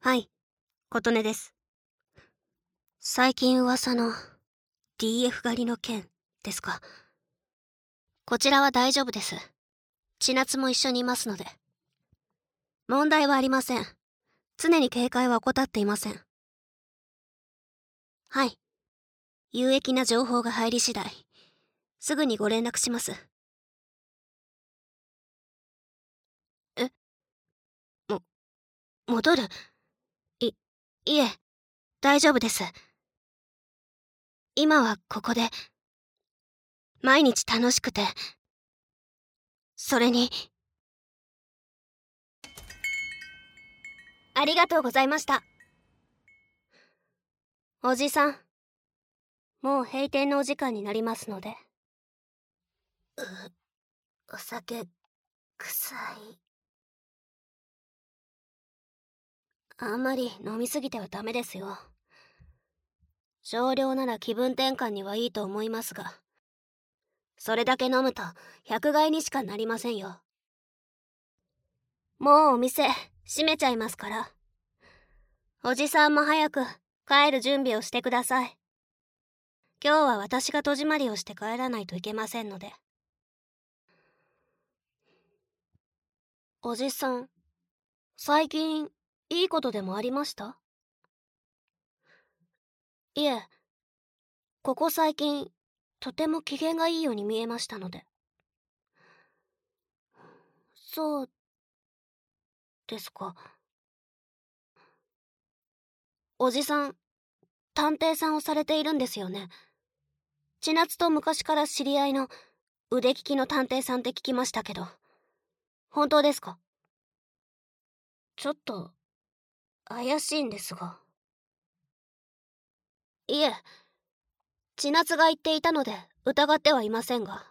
はい、琴音です。最近噂の DF 狩りの件ですか。こちらは大丈夫です。千夏も一緒にいますので。問題はありません。常に警戒は怠っていません。はい。有益な情報が入り次第、すぐにご連絡します。え、も、戻る？いえ、大丈夫です。今はここで、毎日楽しくて、それに、ありがとうございました。おじさん、もう閉店のお時間になりますので。お酒、臭い。あんまり飲みすぎてはダメですよ。少量なら気分転換にはいいと思いますが、それだけ飲むと百害にしかなりませんよ。もうお店閉めちゃいますから。おじさんも早く帰る準備をしてください。今日は私が戸締まりをして帰らないといけませんので。おじさん、最近いいことでもありました？いえ、ここ最近とても機嫌がいいように見えましたので。そうですか。おじさん、探偵さんをされているんですよね。千夏と昔から知り合いの腕利きの探偵さんって聞きましたけど、本当ですか？ちょっと怪しいんですが。いえ、千夏が言っていたので疑ってはいませんが。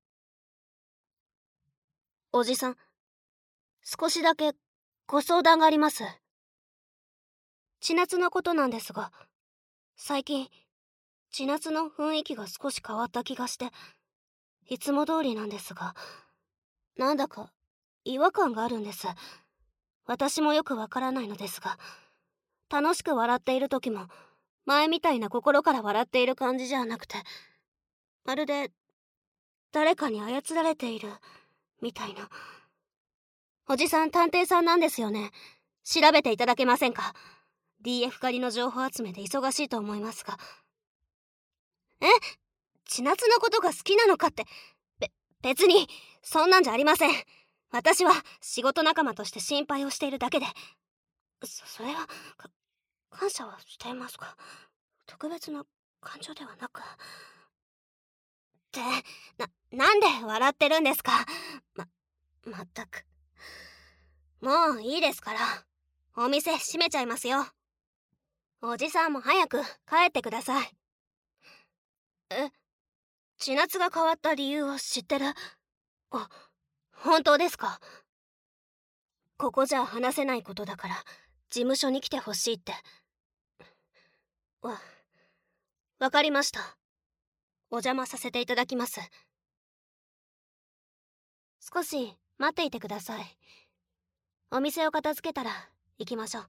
おじさん、少しだけご相談があります。千夏のことなんですが、最近千夏の雰囲気が少し変わった気がして、いつも通りなんですが、なんだか違和感があるんです。私もよくわからないのですが、楽しく笑っている時も前みたいな心から笑っている感じじゃなくて、まるで誰かに操られているみたいな。おじさん探偵さんなんですよね。調べていただけませんか？ DF 狩りの情報集めで忙しいと思いますが。え、千夏のことが好きなのかって、べ別にそんなんじゃありません。私は仕事仲間として心配をしているだけで。それは感謝はしていますが、特別な感情ではなく。ってなんで笑ってるんですか？まったく。もういいですから、お店閉めちゃいますよ。おじさんも早く帰ってください。え、千夏が変わった理由を知ってる？あ、本当ですか？ここじゃ話せないことだから事務所に来てほしいって。わわかりました。お邪魔させていただきます。少し待っていてください。お店を片付けたら行きましょう。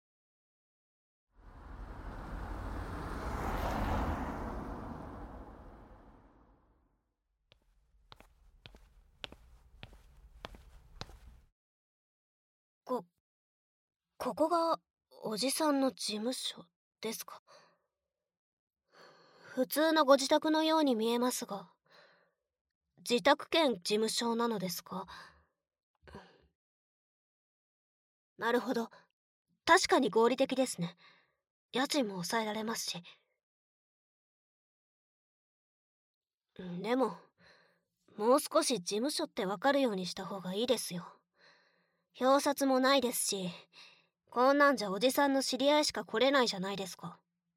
こここがおじさんの事務所ですか？普通のご自宅のように見えますが、自宅兼事務所なのですか？なるほど。確かに合理的ですね。家賃も抑えられますし。でも、もう少し事務所ってわかるようにした方がいいですよ。表札もないですし、こんなんじゃおじさんの知り合いしか来れないじゃないですか。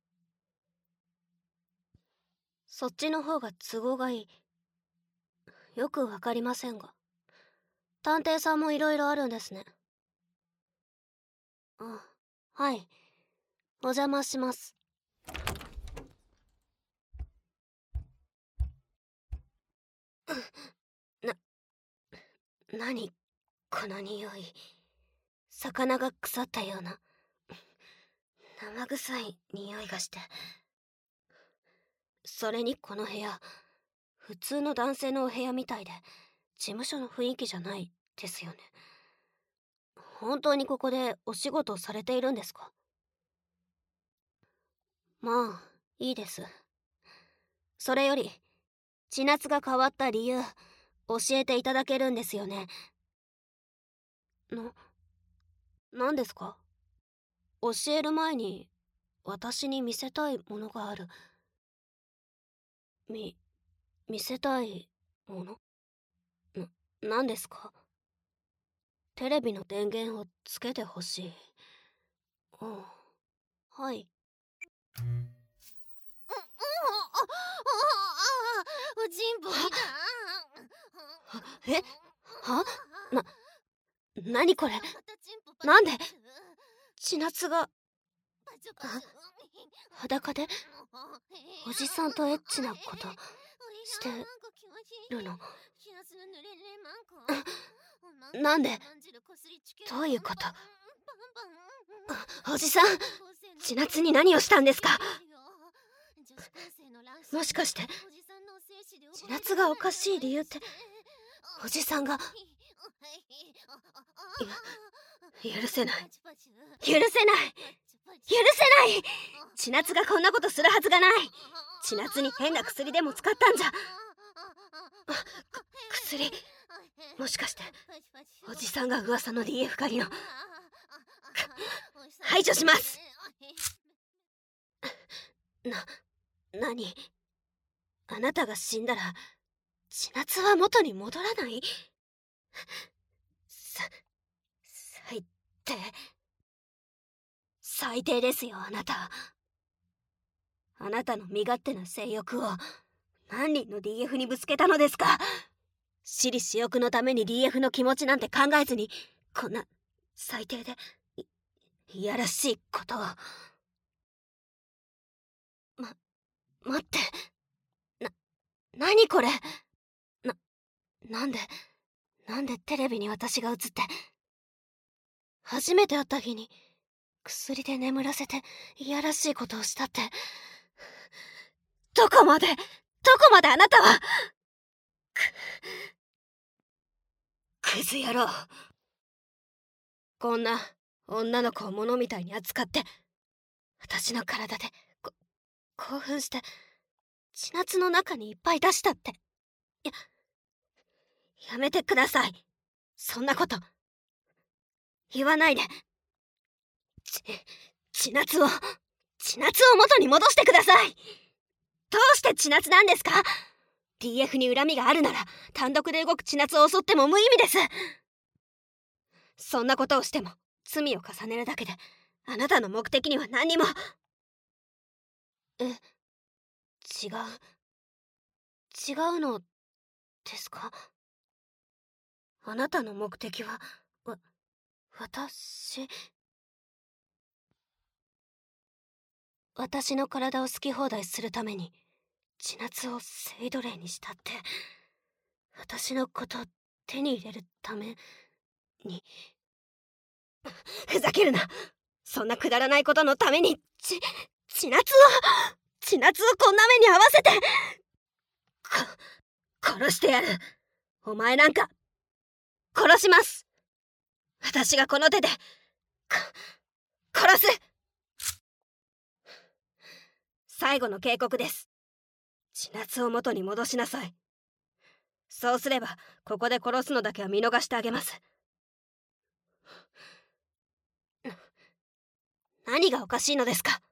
そっちの方が都合がいい。よくわかりませんが。探偵さんもいろいろあるんですね。あ、はい。お邪魔します。な、何この匂い。魚が腐ったような。 生臭い匂いがして。それにこの部屋、普通の男性のお部屋みたいで、事務所の雰囲気じゃないですよね。本当にここでお仕事をされているんですか？まあ、いいです。それより、千夏が変わった理由、教えていただけるんですよね。何ですか？教える前に、私に見せたいものがある。見せたいもの？何ですか？テレビの電源をつけてほしい。うん、はい。え？は？何これ？なんで千夏が裸でおじさんとエッチなことしてるの？なんで？どういうこと？おじさん、千夏に何をしたんですか？もしかして千夏がおかしい理由っておじさんが許せない、許せない、許せない。千夏がこんなことするはずがない。千夏に変な薬でも使ったんじゃ。薬、もしかしておじさんが噂の DF 狩りの排除します。何？あなたが死んだら千夏は元に戻らない？最低。最低ですよ、あなた。あなたの身勝手な性欲を何人の DF にぶつけたのですか？私利私欲のために DF の気持ちなんて考えずに、こんな最低でいやらしいことを。待って。何これ？なんでテレビに私が映って。初めて会った日に薬で眠らせていやらしいことをしたって。どこまであなたは。クズ野郎。こんな女の子を物みたいに扱って、私の体で興奮して千夏の中にいっぱい出したって。やめてください。そんなこと言わないで。千夏を元に戻してください。どうして千夏なんですか？ DF に恨みがあるなら単独で動く千夏を襲っても無意味です。そんなことをしても罪を重ねるだけで、あなたの目的には何にも。違うのですか？あなたの目的は私の体を好き放題するために千夏を性奴隷にしたって。私のことを手に入れるために。ふざけるな。そんなくだらないことのために千夏をこんな目に遭わせて。殺してやる。お前なんか殺します。私がこの手で殺す。最後の警告です。千夏を元に戻しなさい。そうすればここで殺すのだけは見逃してあげます。何がおかしいのですか？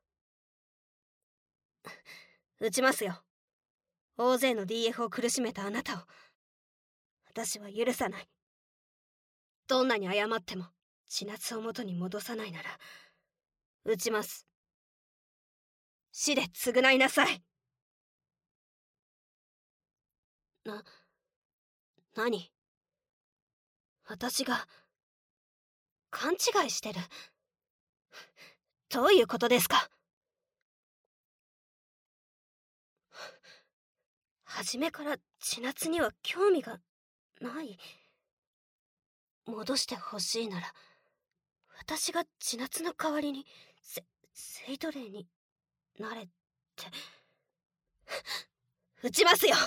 撃ちますよ。大勢の DF を苦しめたあなたを私は許さない。どんなに謝っても千夏を元に戻さないなら撃ちます。死で償いなさい。何？私が勘違いしてる？どういうことですか？初めから千夏には興味がない？戻してほしいなら私が千夏の代わりにセイドレイになれって。撃ちますよ。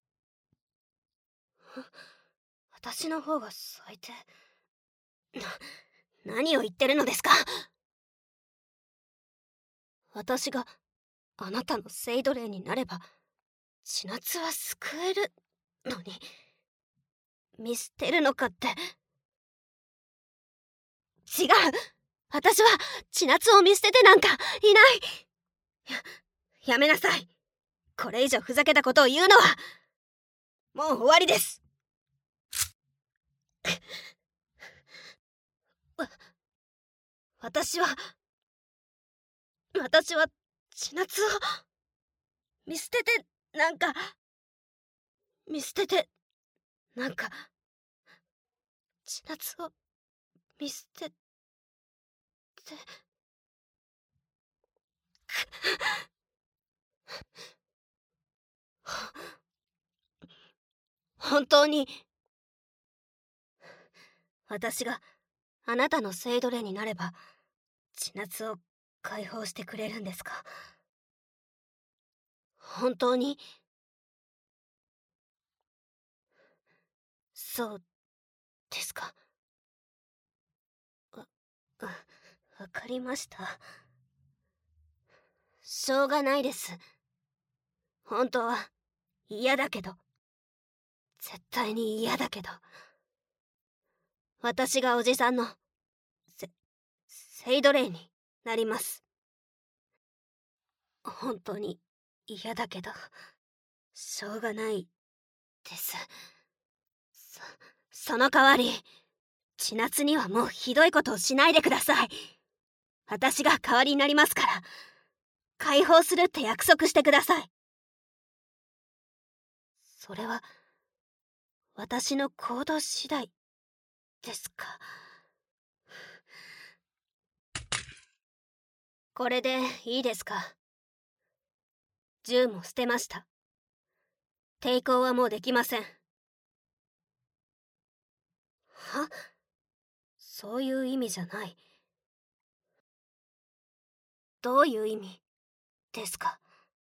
私の方が最低。何を言ってるのですか。私があなたのセイドレイになれば千夏は救えるのに、見捨てるのかって。違う、私は千夏を見捨ててなんかいない。やめなさい。これ以上ふざけたことを言うのはもう終わりです。私は千夏を見捨ててなんか見捨ててなんか千夏を見捨てて本当に私があなたのセイドレイになれば千夏を解放してくれるんですか。本当に。そうですか。わかりました。しょうがないです。本当は嫌だけど、絶対に嫌だけど、私がおじさんのセイドレイになります。本当に嫌だけど、しょうがないです。その代わり千夏にはもうひどいことをしないでください。私が代わりになりますから、解放するって約束してください。それは私の行動次第ですか。これでいいですか。銃も捨てました。抵抗はもうできません。は？そういう意味じゃない。どういう意味ですか。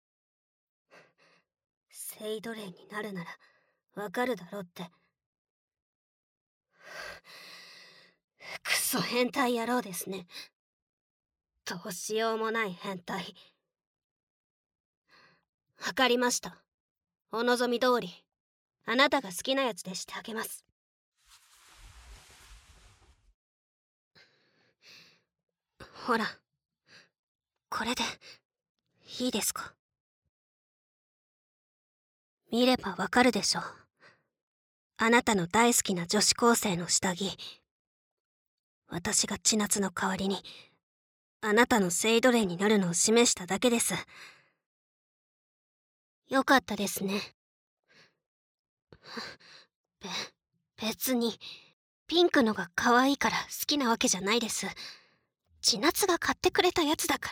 セイドレイになるならわかるだろうって。クソ変態野郎ですね。どうしようもない変態。わかりました。お望み通りあなたが好きなやつでしてあげます。ほら、これでいいですか。見ればわかるでしょ。あなたの大好きな女子高生の下着。私が千夏の代わりにあなたのセイドレイになるのを示しただけです。よかったですね。別にピンクのが可愛いから好きなわけじゃないです。千夏が買ってくれたやつだから。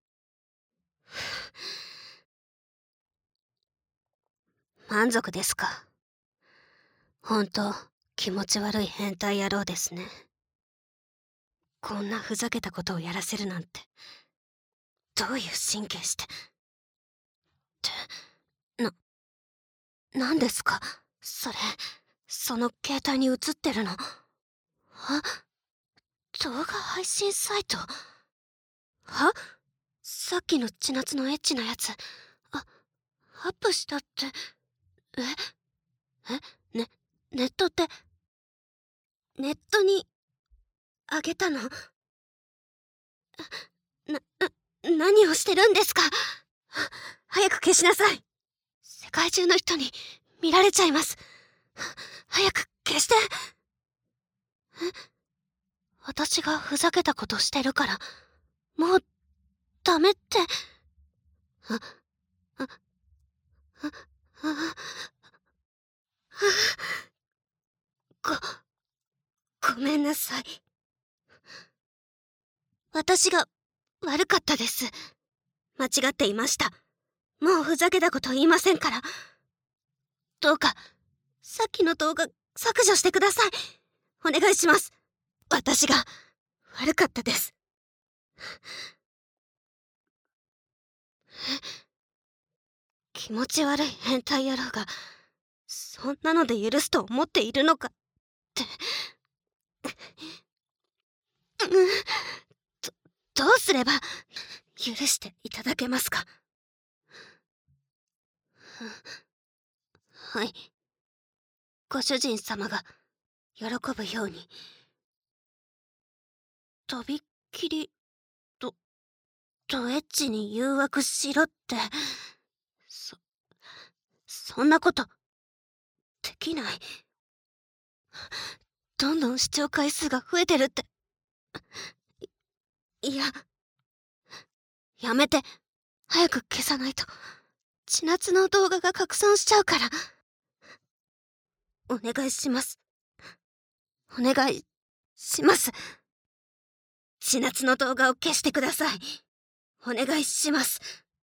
満足ですか。本当気持ち悪い変態野郎ですね。こんなふざけたことをやらせるなんて、どういう神経して。なんですかそれ。その携帯に映ってるの。動画配信サイト。さっきの千夏のエッチなやつ、アップしたって。ネットって、ネットに、あげたの？何をしてるんですか？早く消しなさい。世界中の人に見られちゃいます。早く消して。私がふざけたことしてるから、もう、ダメって。ごめんなさい。私が悪かったです。間違っていました。もうふざけたこと言いませんから。どうか、さっきの動画削除してください。お願いします。私が悪かったです。 気持ち悪い変態野郎がそんなので許すと思っているのかって。どうすれば許していただけますか？はい。ご主人様が喜ぶように、とびっきりエッチに誘惑しろって、そんなことできない。どんどん視聴回数が増えてるって。いや、やめて。早く消さないと千夏の動画が拡散しちゃうから。お願いします。お願いします。千夏の動画を消してください。お願いします。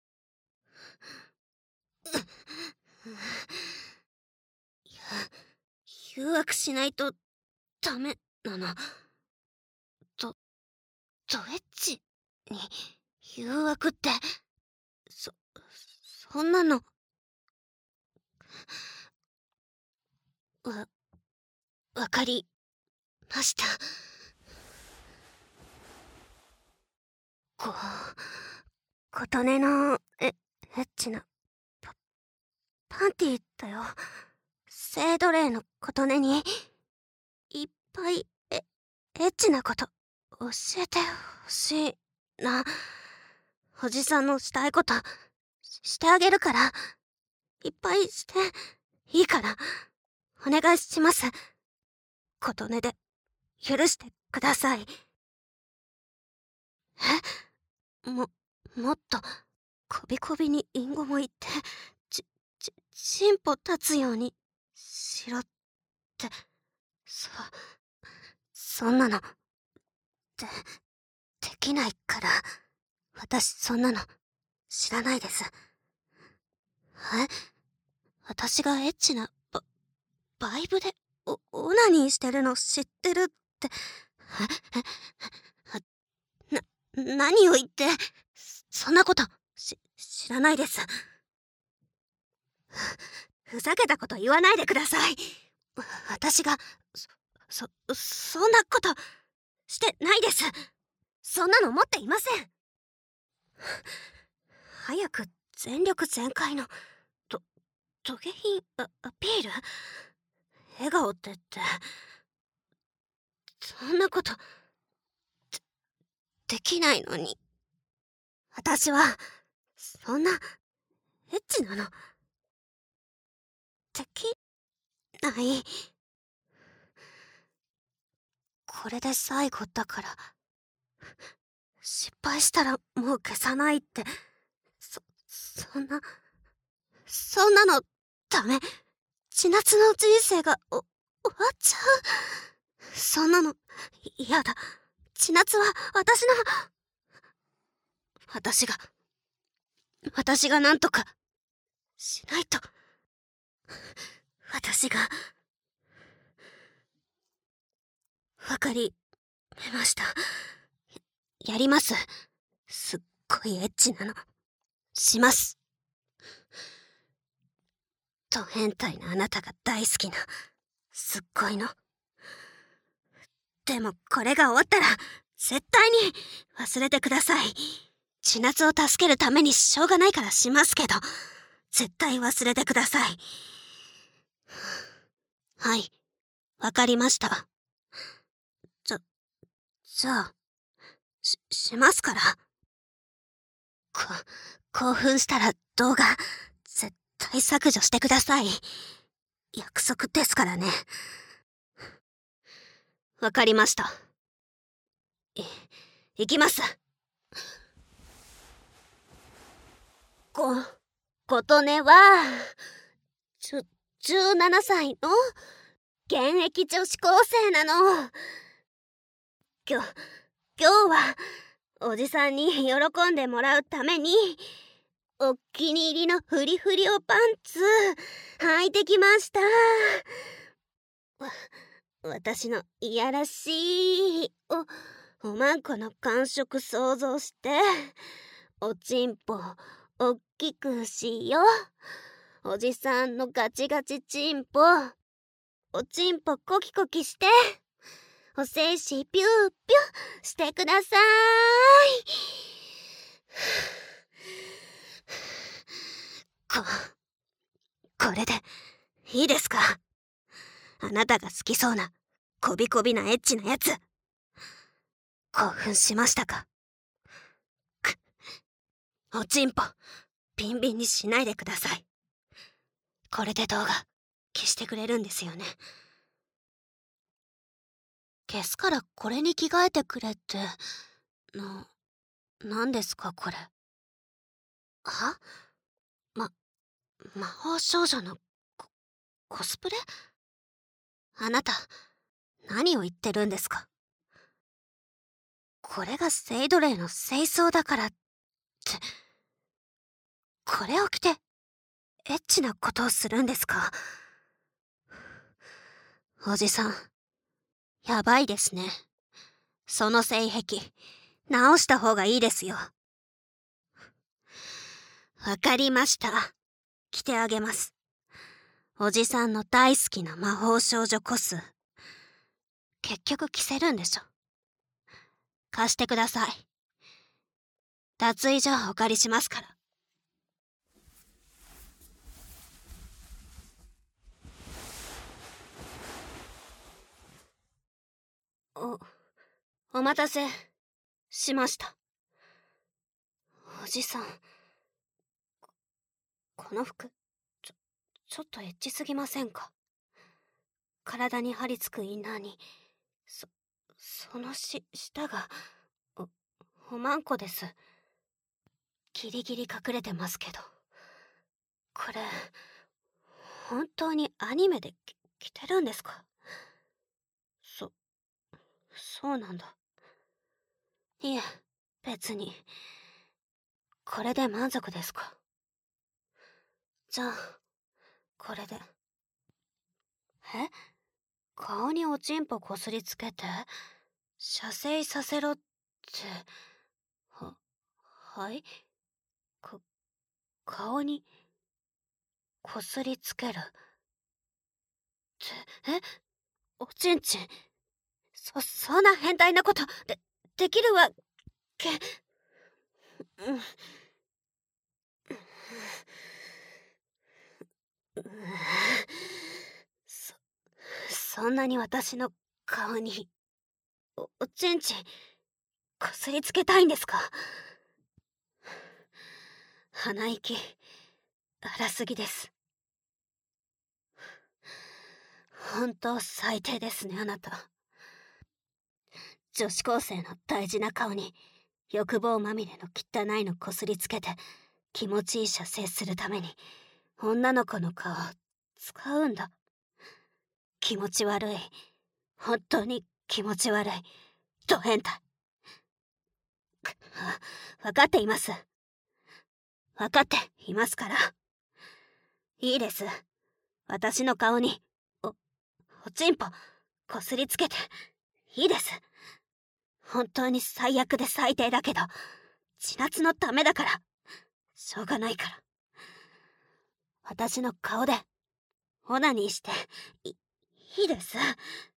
いや、誘惑しないとダメなの。ドエッチに誘惑って、そんなの。わかりました。琴音のエッチなパンティだよ。聖奴隷の琴音にいっぱいエッチなこと教えてほしいな。おじさんのしたいことしてあげるから、いっぱいしていいからお願いします。琴音で許してください。もっとこびこびに隠語も言って、チンポ立つようにしろって。そんなのできないから。私そんなの知らないです。私がエッチなバイブでオナニーしてるの知ってるって。何を言って。そんなこと知らないです。ふざけたこと言わないでください。私がそんなことしてないです。そんなの持っていません。早く全力全開のトゲ品アピール。笑顔ってそんなことできないのに。私はそんなエッチなのできない。これで最後だから。失敗したらもう消さないって。そんなのダメ。千夏の人生が終わっちゃう。そんなの嫌だ。千夏は私がなんとかしないと。私がわかりました。やります。すっごいエッチなのします。ド変態なあなたが大好きなすっごいの。でもこれが終わったら絶対に忘れてください。千夏を助けるためにしょうがないからしますけど、絶対忘れてください。はい、わかりました。じゃあしますから。興奮したら動画絶対削除してください。約束ですからね。わかりました。行きます。琴音は17歳の現役女子高生なの。今日はおじさんに喜んでもらうためにお気に入りのフリフリおパンツ履いてきました。私のいやらしいおまんこの感触想像して、おちんぽおっきくしよう。おじさんのガチガチチンポ。おちんぽコキコキして。お精子ピューピューしてください。これでいいですか？あなたが好きそうなこびこびなエッチなやつ。興奮しましたか？おちんぽビンビンにしないでください。これで動画消してくれるんですよね。消すからこれに着替えてくれって何ですかこれ。は？魔法少女のコスプレ？あなた何を言ってるんですか？これがセイドレイの正装だからって、これを着てエッチなことをするんですか？おじさんやばいですね。その性癖直した方がいいですよ。わかりました。着てあげます。おじさんの大好きな魔法少女コス。結局着せるんでしょ。貸してください。脱衣所お借りしますから。お待たせしました。おじさん、この服ちょっとエッチすぎませんか？体に張り付くインナーにその下がおまんこです。ギリギリ隠れてますけど、これ本当にアニメで着てるんですか？そうなんだ。いえ、別にこれで満足ですか？じゃあこれで。え？顔におちんぽこすりつけて射精させろって。はい？顔にこすりつけるって、おちんちん、そんな変態なことできるわけ。そんなに私の顔におちんちんこすりつけたいんですか？鼻息荒すぎです。本当最低ですね、あなた。女子高生の大事な顔に欲望まみれの汚いのこすりつけて気持ちいい射精するために女の子の顔を使うんだ。気持ち悪い。本当に気持ち悪い。ド変態。分かっています。分かっていますから。いいです。私の顔におちんぽこすりつけていいです。本当に最悪で最低だけど千夏のためだからしょうがないから。私の顔でオナニーしていいです。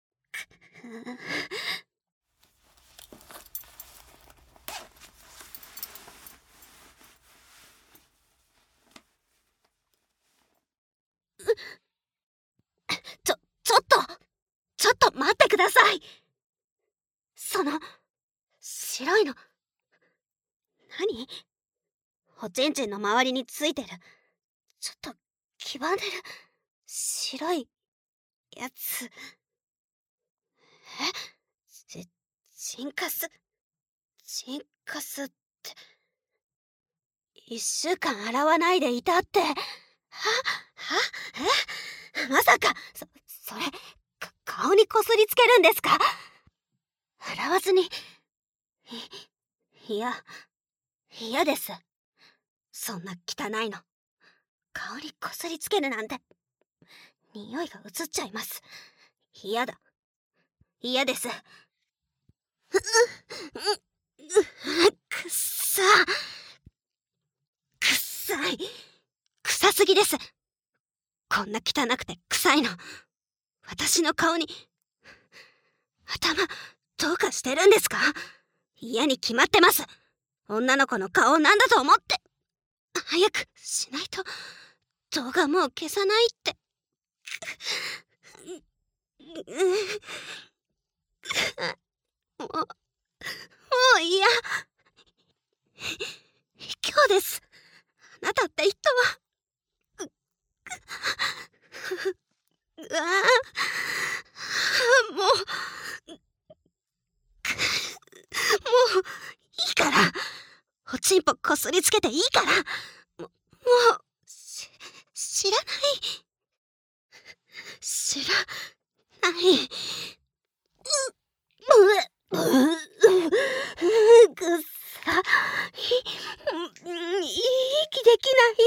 ちょっと待ってください。その白いの何？おちんちんの周りについてるちょっと黄ばんでる白いやつ。チンカスって1週間洗わないでいたって。まさかそれ顔にこすりつけるんですか？洗わずに嫌です。そんな汚いの顔にこすりつけるなんて匂いが移っちゃいます。嫌です。くっさ臭い。臭すぎです。こんな汚くて臭いの。私の顔に。頭、どうかしてるんですか？嫌に決まってます。女の子の顔をなんだと思って。早くしないと、動画もう消さないって。もう、もう嫌。今日です。あなたって人は。うわあ、もういいから。おちんぽこすりつけていいから。もう、知らない。知らない。くっさ。息できない。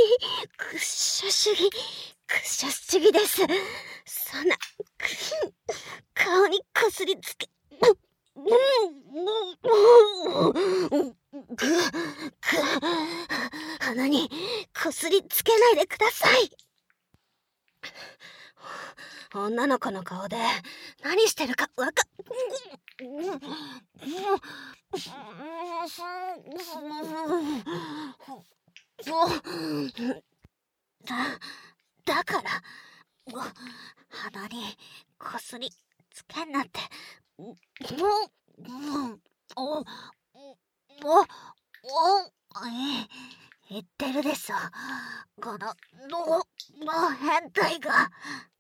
くっしゃ主義。くっしゃ主義です。そんな、顔にこすりつけ。鼻にこすりつけないでください。女の子の顔で何してるかだから鼻にこすりつけんなって。言ってるでしょ、この変態が。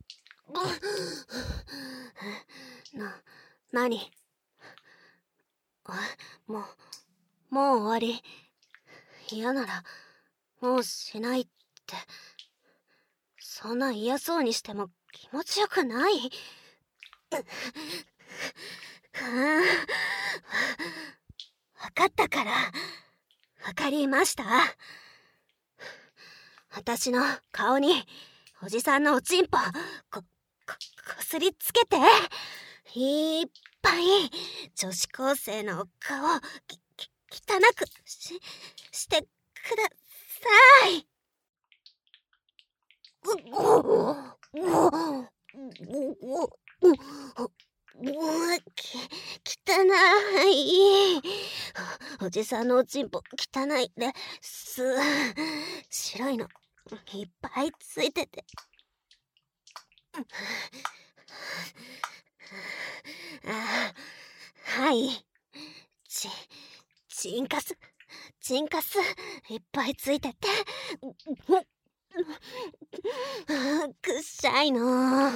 何？もう終わり。嫌ならもうしないって。そんな嫌そうにしても気持ちよくない。わかったから。わかりました。私の顔におじさんのおちんぽこすりつけて、いっぱい女子高生の顔汚くしてください。汚い。おじさんのおちんぽ汚いです。白いのいっぱいついてて。はい。チンカスいっぱいついてて。くっしゃいの。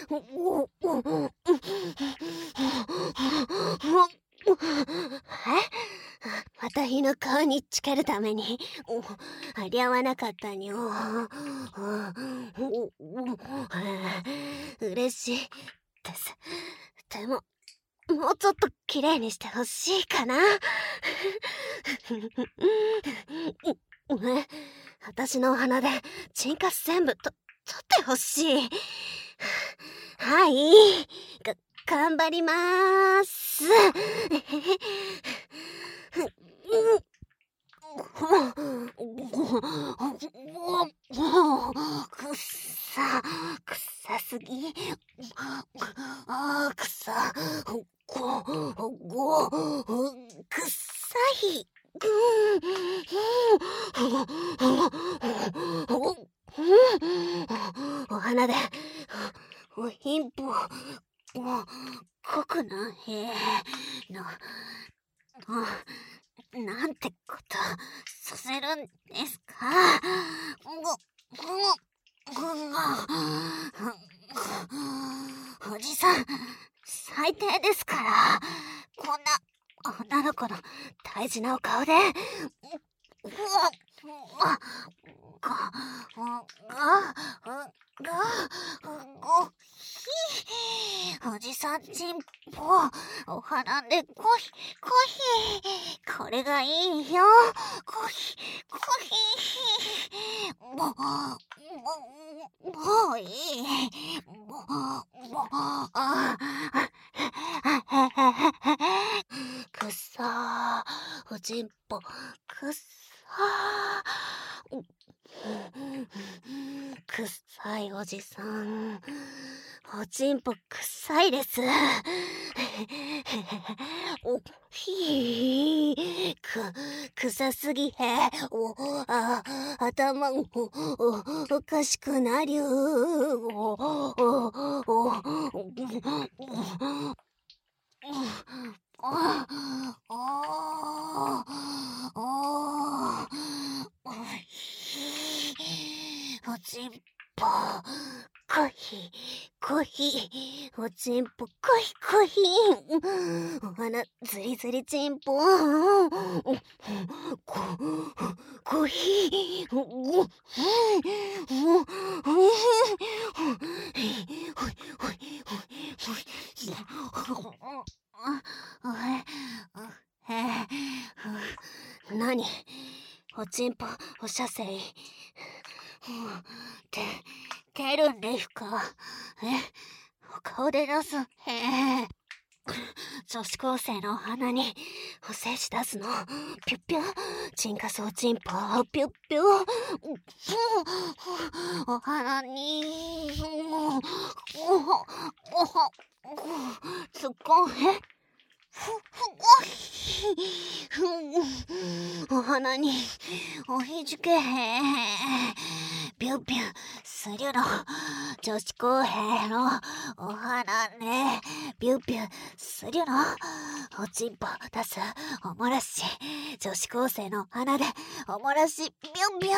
私の顔につけるためにありゃわなかったにょ。嬉しいです。でももうちょっと綺麗にしてほしいかな。私のお鼻でチンカス全部取ってほしい。はい、頑張りまーす。くさすぎ。くさい。お花でおひんぽ濃くないの。なんてことさせるんですか。おじさん最低ですから。こんな女の子の大事なお顔で。おじさんちんぽお花でコーヒーこれがいいよ。コーヒーもういい。くっさーおちんぽくっさー。 はいおじさん、おちんぽ臭いです。おひー臭すぎへ頭おかしくなりゅうおちんぽコヒコヒおちんぽコヒコヒお花ずりずりちんぽコヒなにおちんぽおしゃせいてるんですか？お顔で出す女子高生のお花にお精子出すのピュッピュチンカソチンポピュッピュお花につっこんお花におひじけビュッビュするの女子高生のお花ねビュッビュするのおちんぽ出すおもらし女子高生の花でおもらしビュッビュ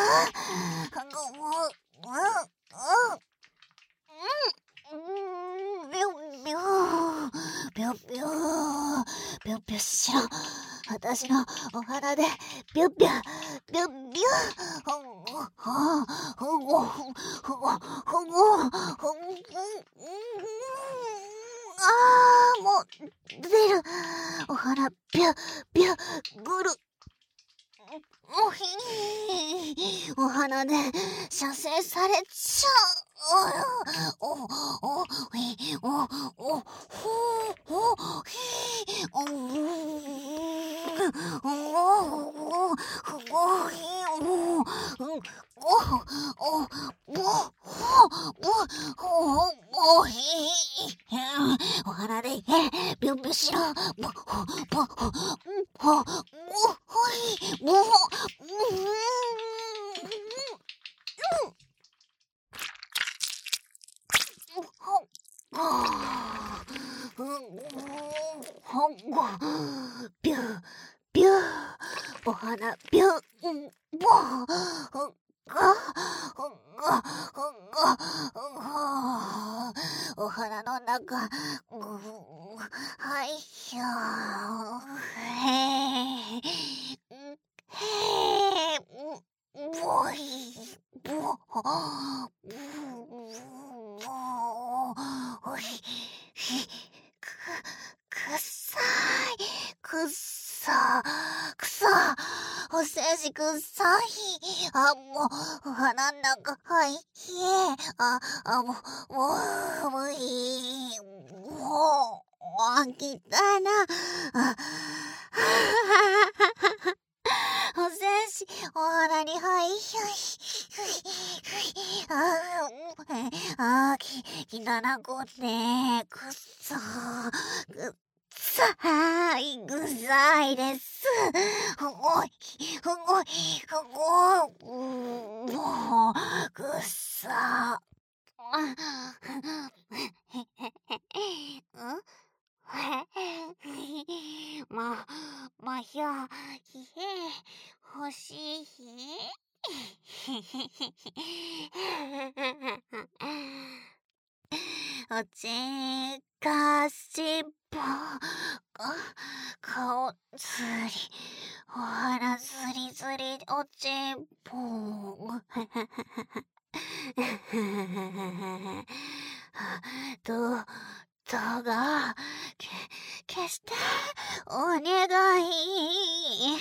ビュッビュビュッビュビュッビュしろ私のお花でビュッビュビュッビュもう出るお花ビュッビュッぐるお花で射精されちゃお花でビュンビュンしろビュービューお花ビューお花の中はいひょボイボくさいくっさおせじくっさいもう鼻ん中はいもういいもう飽きたなおせじお花にはいきなこねくっさいぐさいですもうぐっさひゃひへほしひおちかしっぽ顔ずりお花ずりずりおちんぽ動画消してお願い